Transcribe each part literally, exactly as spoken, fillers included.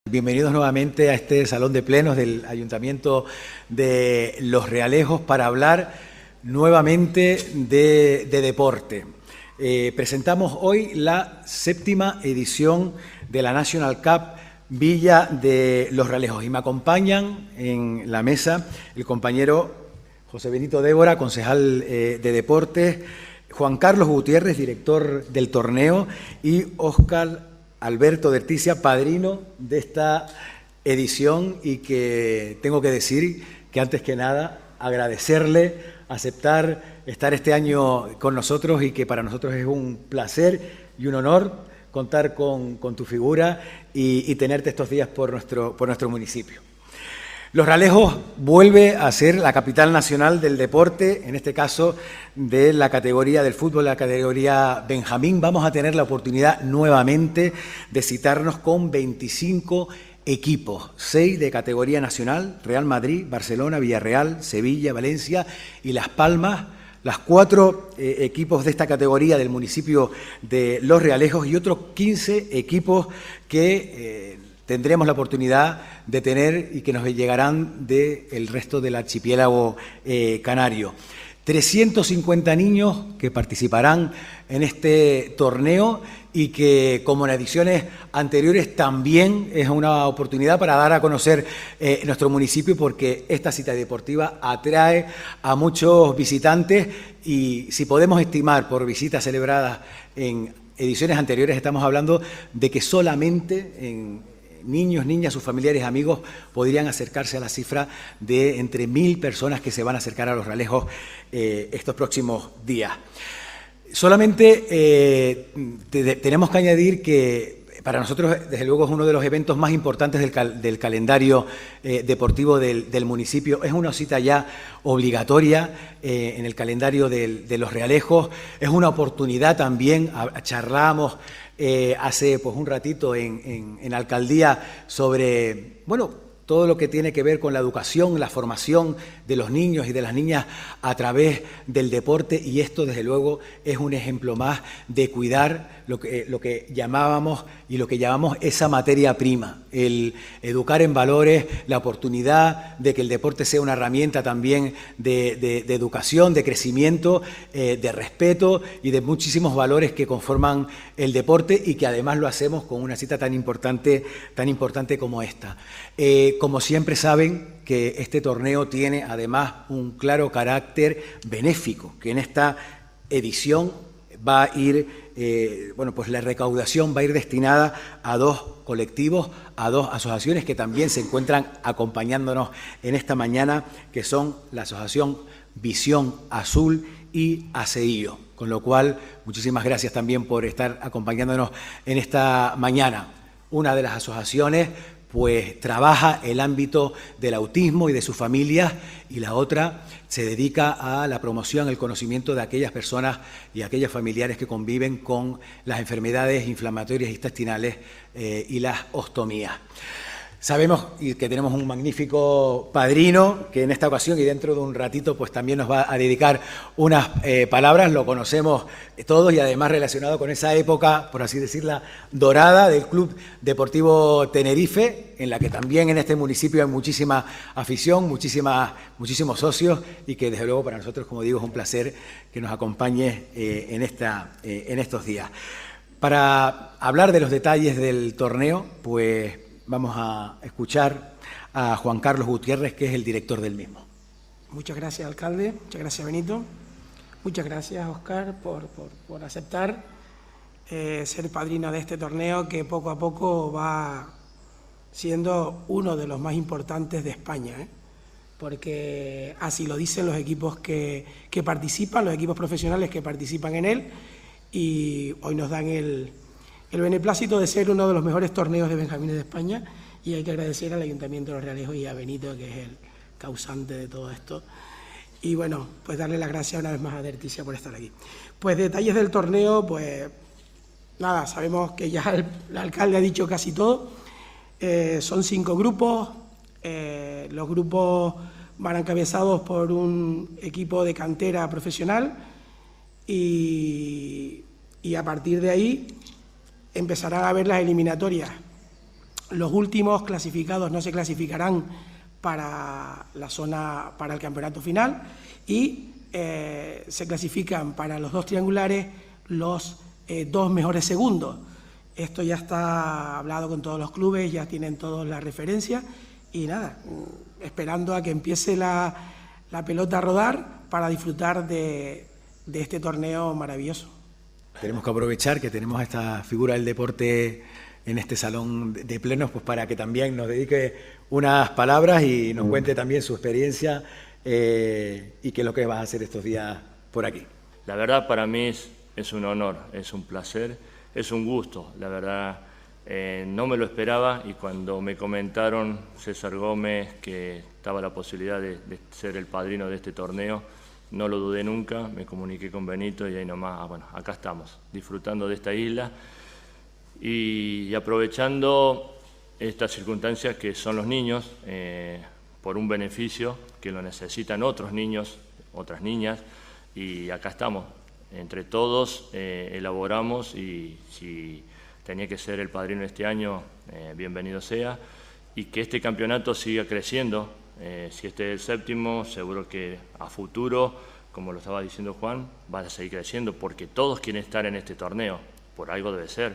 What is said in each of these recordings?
Bienvenidos nuevamente a este Salón de Plenos del Ayuntamiento de Los Realejos para hablar nuevamente de, de deporte. Eh, presentamos hoy la séptima edición de la National Cup Villa de Los Realejos y me acompañan en la mesa el compañero José Benito Débora, concejal eh, de Deportes, Juan Carlos Gutiérrez, director del torneo, y Óscar Alberto de Erticia, padrino de esta edición, y que tengo que decir que antes que nada agradecerle, aceptar estar este año con nosotros y que para nosotros es un placer y un honor contar con, con tu figura y, y tenerte estos días por nuestro, por nuestro municipio. Los Realejos vuelve a ser la capital nacional del deporte, en este caso de la categoría del fútbol, la categoría Benjamín. Vamos a tener la oportunidad nuevamente de citarnos con veinticinco equipos, seis de categoría nacional, Real Madrid, Barcelona, Villarreal, Sevilla, Valencia y Las Palmas, las cuatro eh, equipos de esta categoría del municipio de Los Realejos y otros quince equipos que... Eh, tendremos la oportunidad de tener y que nos llegarán del resto del archipiélago eh, canario. trescientos cincuenta niños que participarán en este torneo y que, como en ediciones anteriores, también es una oportunidad para dar a conocer eh, nuestro municipio, porque esta cita deportiva atrae a muchos visitantes y si podemos estimar por visitas celebradas en ediciones anteriores, estamos hablando de que solamente en niños, niñas, sus familiares, amigos, podrían acercarse a la cifra de entre mil personas que se van a acercar a Los Realejos eh, estos próximos días. Solamente eh, te, tenemos que añadir que para nosotros, desde luego, es uno de los eventos más importantes del, cal, del calendario eh, deportivo del, del municipio. Es una cita ya obligatoria eh, en el calendario del, de Los Realejos. Es una oportunidad también, a, a charlamos Eh, hace pues, un ratito en, en, en Alcaldía sobre, bueno, todo lo que tiene que ver con la educación, la formación de los niños y de las niñas a través del deporte, y esto desde luego es un ejemplo más de cuidar lo que, lo que llamábamos y lo que llamamos esa materia prima, el educar en valores, la oportunidad de que el deporte sea una herramienta también de, de, de educación, de crecimiento, eh, de respeto y de muchísimos valores que conforman el deporte, y que además lo hacemos con una cita tan importante, tan importante como esta. Eh, como siempre saben que este torneo tiene además un claro carácter benéfico, que en esta edición va a ir, eh, bueno, pues la recaudación va a ir destinada a dos colectivos, a dos asociaciones que también se encuentran acompañándonos en esta mañana, que son la Asociación Visión Azul y ASEIO. Con lo cual, muchísimas gracias también por estar acompañándonos en esta mañana. Una de las asociaciones pues trabaja el ámbito del autismo y de sus familias, y la otra se dedica a la promoción, el conocimiento de aquellas personas y aquellos familiares que conviven con las enfermedades inflamatorias intestinales eh, y las ostomías. Sabemos que tenemos un magnífico padrino que en esta ocasión y dentro de un ratito pues también nos va a dedicar unas eh, palabras. Lo conocemos todos y además relacionado con esa época, por así decirla, dorada del Club Deportivo Tenerife, en la que también en este municipio hay muchísima afición, muchísima, muchísimos socios, y que desde luego para nosotros, como digo, es un placer que nos acompañe eh, en, esta, eh, en estos días. Para hablar de los detalles del torneo, pues vamos a escuchar a Juan Carlos Gutiérrez, que es el director del mismo. Muchas gracias, alcalde. Muchas gracias, Benito. Muchas gracias, Óscar, por, por, por aceptar eh, ser padrino de este torneo, que poco a poco va siendo uno de los más importantes de España, ¿eh? Porque así lo dicen los equipos que, que participan, los equipos profesionales que participan en él, y hoy nos dan el... el beneplácito de ser uno de los mejores torneos de benjamines de España, y hay que agradecer al Ayuntamiento de Los Realejos y a Benito, que es el causante de todo esto. Y bueno, pues darle las gracias una vez más a Erticia por estar aquí. Pues detalles del torneo, pues nada, sabemos que ya el, el alcalde ha dicho casi todo. Eh, son cinco grupos, eh, los grupos van encabezados por un equipo de cantera profesional y, y a partir de ahí empezarán a ver las eliminatorias los últimos clasificados no se clasificarán para la zona, para el campeonato final y eh, se clasifican para los dos triangulares los eh, dos mejores segundos. Esto ya está hablado con todos los clubes, ya tienen todos la referencia y nada, esperando a que empiece la, la pelota a rodar para disfrutar de, de este torneo maravilloso. Tenemos que aprovechar que tenemos esta figura del deporte en este salón de plenos, pues para que también nos dedique unas palabras y nos cuente también su experiencia eh, y qué es lo que vas a hacer estos días por aquí. La verdad para mí es, es un honor, es un placer, es un gusto, la verdad eh, no me lo esperaba y cuando me comentaron César Gómez que estaba la posibilidad de, de ser el padrino de este torneo, no lo dudé nunca, me comuniqué con Benito y ahí nomás, bueno, acá estamos, disfrutando de esta isla y, y aprovechando estas circunstancias que son los niños, eh, por un beneficio que lo necesitan otros niños, otras niñas, y acá estamos. Entre todos eh, elaboramos y si tenía que ser el padrino este año, eh, bienvenido sea, y que este campeonato siga creciendo. Eh, si este es el séptimo, seguro que a futuro, como lo estaba diciendo Juan, va a seguir creciendo porque todos quieren estar en este torneo, por algo debe ser.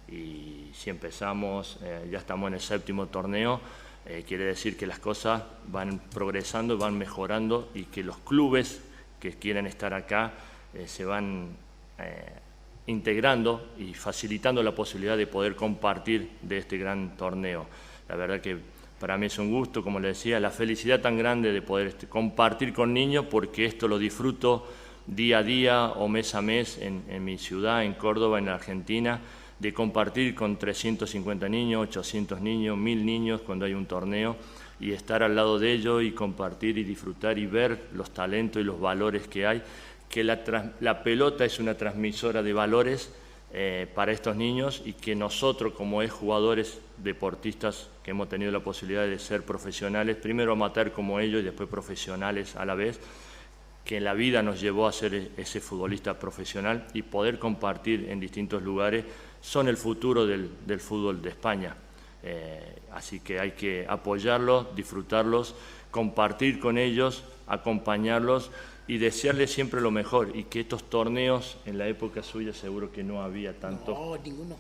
Y si empezamos, eh, ya estamos en el séptimo torneo, eh, quiere decir que las cosas van progresando, van mejorando y que los clubes que quieren estar acá eh, se van eh, integrando y facilitando la posibilidad de poder compartir de este gran torneo. La verdad que para mí es un gusto, como le decía, la felicidad tan grande de poder este, compartir con niños, porque esto lo disfruto día a día o mes a mes en, en mi ciudad, en Córdoba, en Argentina, de compartir con trescientos cincuenta niños, ochocientos niños, mil niños cuando hay un torneo y estar al lado de ellos y compartir y disfrutar y ver los talentos y los valores que hay, que la, la pelota es una transmisora de valores eh, para estos niños y que nosotros como exjugadores, deportistas que hemos tenido la posibilidad de ser profesionales, primero amateur como ellos y después profesionales a la vez, que en la vida nos llevó a ser ese futbolista profesional y poder compartir en distintos lugares, son el futuro del, del fútbol de España. Eh, así que hay que apoyarlos, disfrutarlos, compartir con ellos, acompañarlos y desearles siempre lo mejor y que estos torneos, en la época suya seguro que no había tanto. No, ninguno.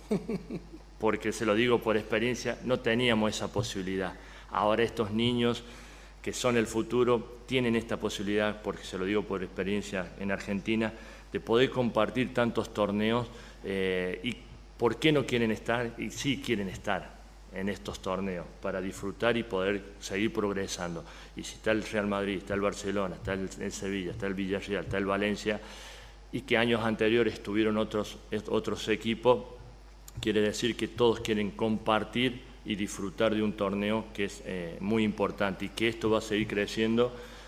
Porque se lo digo por experiencia, no teníamos esa posibilidad. Ahora estos niños que son el futuro tienen esta posibilidad, porque se lo digo por experiencia en Argentina, de poder compartir tantos torneos eh, y por qué no quieren estar, y sí quieren estar en estos torneos, para disfrutar y poder seguir progresando. Y si está el Real Madrid, está el Barcelona, está el, el Sevilla, está el Villarreal, está el Valencia, y que años anteriores tuvieron otros, otros equipos, quiere decir que todos quieren compartir y disfrutar de un torneo que es eh, muy importante y que esto va a seguir creciendo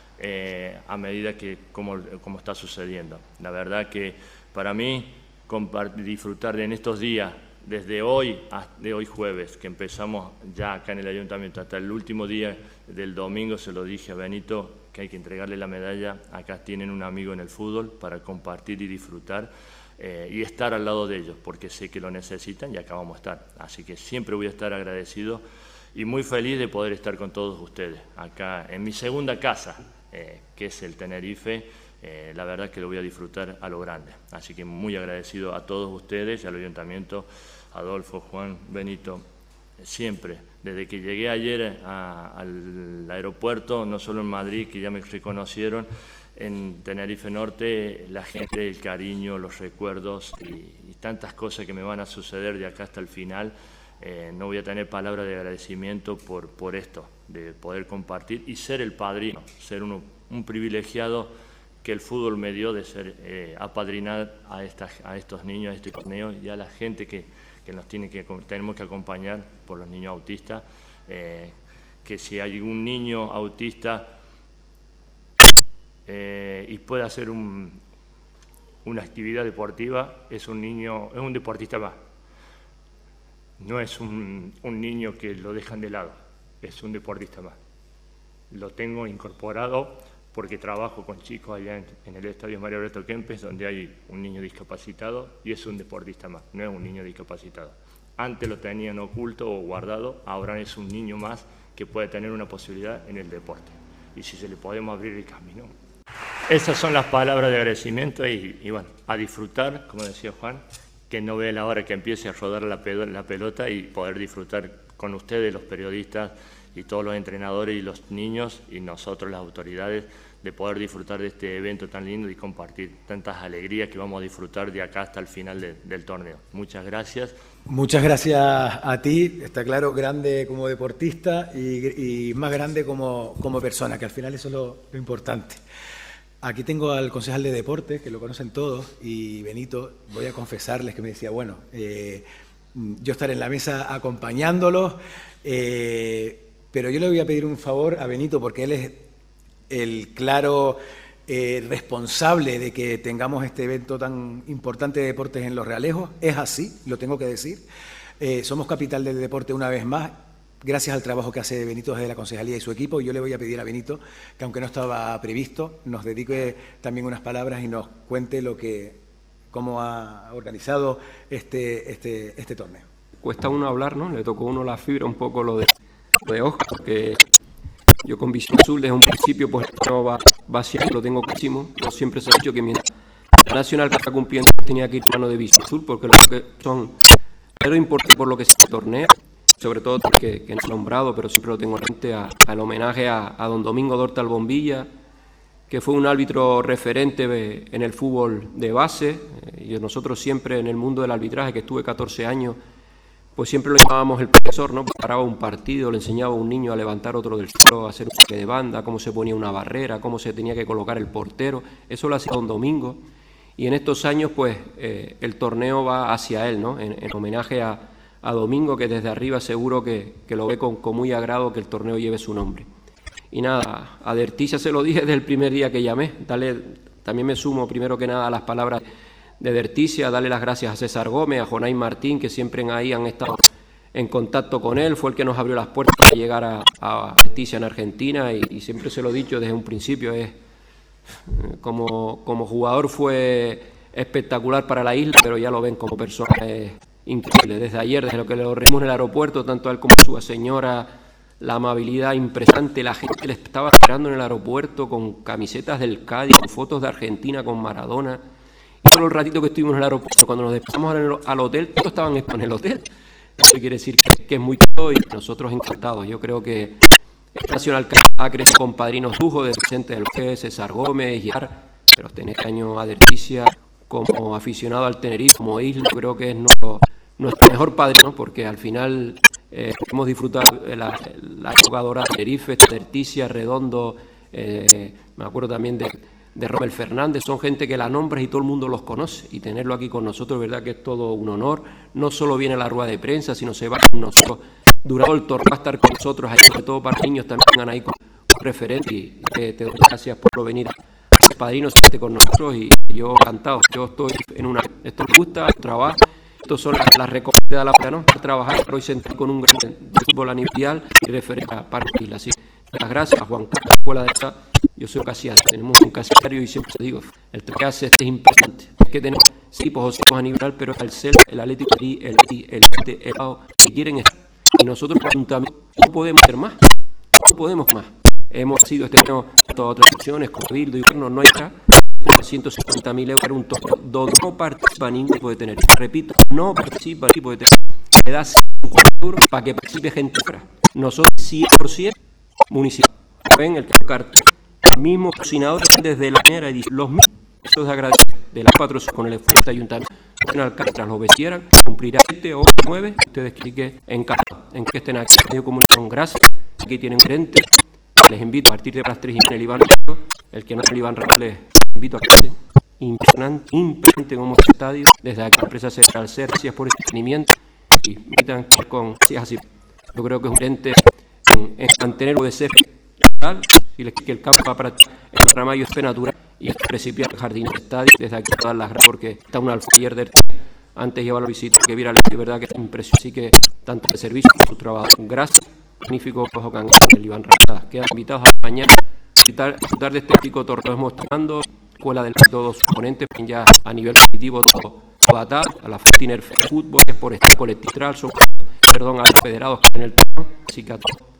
eh, a medida que como, como está sucediendo. La verdad que para mí disfrutar de en estos días, desde hoy, de hoy jueves, que empezamos ya acá en el ayuntamiento, hasta el último día del domingo, se lo dije a Benito, que hay que entregarle la medalla, acá tienen un amigo en el fútbol para compartir y disfrutar eh, y estar al lado de ellos, porque sé que lo necesitan y acá vamos a estar. Así que siempre voy a estar agradecido y muy feliz de poder estar con todos ustedes, acá en mi segunda casa, eh, que es el Tenerife. Eh, la verdad que lo voy a disfrutar a lo grande. Así que muy agradecido a todos ustedes y al ayuntamiento, Adolfo, Juan, Benito, siempre. Desde que llegué ayer a, al aeropuerto, no solo en Madrid, que ya me reconocieron, en Tenerife Norte, la gente, el cariño, los recuerdos y, y tantas cosas que me van a suceder de acá hasta el final. Eh, no voy a tener palabras de agradecimiento por, por esto, de poder compartir y ser el padrino, ser uno, un privilegiado que el fútbol me dio de ser eh, apadrinar a, estas, a estos niños, a este torneo y a la gente que, que nos tiene que, tenemos que acompañar por los niños autistas, eh, que si hay un niño autista eh, y puede hacer un, una actividad deportiva, es un niño, es un deportista más. No es un, un niño que lo dejan de lado, es un deportista más. Lo tengo incorporado porque trabajo con chicos allá en, en el Estadio Mario Alberto Kempes, donde hay un niño discapacitado y es un deportista más, no es un niño discapacitado. antes lo tenían oculto o guardado, ahora es un niño más que puede tener una posibilidad en el deporte. Y si se le podemos abrir el camino. Esas son las palabras de agradecimiento y, y bueno, a disfrutar, como decía Juan, que no vea la hora que empiece a rodar la, la pelota y poder disfrutar con ustedes, los periodistas y todos los entrenadores y los niños y nosotros, las autoridades, de poder disfrutar de este evento tan lindo y compartir tantas alegrías que vamos a disfrutar de acá hasta el final de, del torneo. Muchas gracias. Muchas gracias a ti, está claro, grande como deportista y, y más grande como, como persona, que al final eso es lo, lo importante. Aquí tengo al concejal de deportes, que lo conocen todos, y Benito, voy a confesarles que me decía, bueno, eh, yo estaré en la mesa acompañándolos, eh, pero yo le voy a pedir un favor a Benito, porque él es el claro eh, responsable de que tengamos este evento tan importante de deportes en Los Realejos. Es así, lo tengo que decir. Eh, somos capital del deporte una vez más, gracias al trabajo que hace Benito desde la concejalía y su equipo. Yo le voy a pedir a Benito que, aunque no estaba previsto, nos dedique también unas palabras y nos cuente lo que, cómo ha organizado este, este, este torneo. Cuesta uno hablar, ¿no? Le tocó a uno la fibra un poco lo de, lo de Oscar, que yo con Visión Azul desde un principio pues no va, va siempre, lo tengo clarísimo. Yo siempre se ha dicho que mi nacional que está cumpliendo tenía que ir mano de Visión Azul, porque lo que son, pero importante por lo que es el torneo, sobre todo que, que no he nombrado, pero siempre lo tengo en mente, a, al homenaje a, a don Domingo Dortal Bombilla, que fue un árbitro referente en el fútbol de base, y nosotros siempre en el mundo del arbitraje, que estuve catorce años, pues siempre lo llamábamos el profesor, ¿no? Paraba un partido, le enseñaba a un niño a levantar otro del suelo, a hacer un saque de banda, cómo se ponía una barrera, cómo se tenía que colocar el portero. Eso lo hacía don Domingo. Y en estos años, pues, eh, el torneo va hacia él, ¿no? En, en homenaje a, a Domingo, que desde arriba seguro que, que lo ve con, con muy agrado que el torneo lleve su nombre. Y nada, a Derticia se lo dije desde el primer día que llamé. Dale, también me sumo primero que nada a las palabras de Derticia, darle las gracias a César Gómez, a Jonay Martín, que siempre ahí han estado en contacto con él, fue el que nos abrió las puertas para llegar a, a Derticia en Argentina, y, y siempre se lo he dicho desde un principio, es como, como jugador fue espectacular para la isla, pero ya lo ven como persona, es increíble. Desde ayer, desde lo que lo reunimos en el aeropuerto, tanto a él como a su señora, la amabilidad impresionante, la gente le estaba esperando en el aeropuerto con camisetas del Cádiz, con fotos de Argentina con Maradona. Solo el ratito que estuvimos en el aeropuerto, cuando nos desplazamos al, al hotel, todos estaban en el hotel. Eso quiere decir que, que es muy caro y nosotros encantados. Yo creo que el Nacional ha crecido con padrinos lujos de Vicente del Juez, César Gómez y Ar, pero este año a Derticia como aficionado al Tenerife, como isla, creo que es nuestro, nuestro mejor padrino, porque al final eh, hemos disfrutado la, la jugadora de Tenerife, Derticia, Redondo, eh, me acuerdo también de... de Robert Fernández, son gente que la nombres y todo el mundo los conoce, y tenerlo aquí con nosotros, verdad que es todo un honor. No solo viene a la rueda de prensa, sino se va con nosotros durante el torneo, va a estar con nosotros, ahí, sobre todo para niños también vengan ahí con un referente, y te, te doy gracias por venir a ser padrino con nosotros, y yo encantado. Yo estoy en una, esto me gusta, trabajo, esto son las, las recomendaciones de la plata, ¿no? Trabajar, pero hoy sentir con un gran de fútbol a nivel mundial y referente a Parque. Así, las gracias a Juan Carlos, escuela de esta. Yo soy casiario, tenemos un casiario y siempre te digo, el que hace este es impresionante. Es que tenemos equipos a nivel, pero el C E L, el Atlético, el el el el el que quieren estar. Y nosotros también no podemos hacer más, no podemos más. Hemos sido este año todas otras opciones, como Bildo y Gobierno, no hay acá, ciento cincuenta mil euros para un torneo donde no participa ningún tipo de tener. Repito, no participa ningún tipo de tener. Le da cincuenta euros para que participe gente fuera. Nosotros cien por ciento municipal. Ven el cartel. Mismos cocinadores desde la primera edición, los mismos, eso es agradecer de las patrocinas con el esfuerzo de ayuntamiento. Tras los vestieran, cumplirá siete, ocho, nueve, ustedes que encantados en que estén aquí en medio de comunicación. Gracias, aquí tienen gerente, les invito a partir de las tres y el Iván Rayo, el que no es el Iván Rayo, les invito a que se impresionante, impresionante como este estadio, desde aquí la empresa Central Ser, gracias por este entretenimiento y me invitan con gracias así. Yo creo que es un gerente en, en mantener o de ser y les que el campo va para el Ramayo es natural y el principio del jardín del estadio, desde aquí todas las gracias porque está un alfayer del antes lleva la visita que viera de verdad que es impresionante, así que tanto de servicio como su trabajo. Gracias, magnífico Ojo Can, el Iván Raza, quedan invitados a mañana a disfrutar de este pico torneo mostrando escuela del todos sus ponentes ya a nivel competitivo todo Batá, a la Fortiner Fútbol, por estar colectivizado, perdón, a los federados que en el torneo, así que a todos